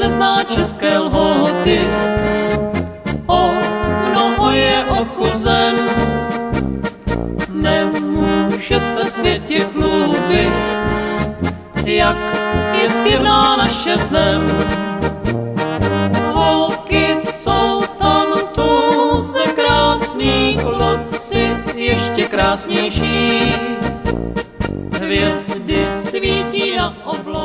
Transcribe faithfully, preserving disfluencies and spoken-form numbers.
nezná české lhoty. O mnoho je ochuzen, nemůže se světě chlubit, jak je zpěvná naše zem. Holky jsou tam tu ze krásný, kluci ještě krásnější. Hvězdy svítí na obloze.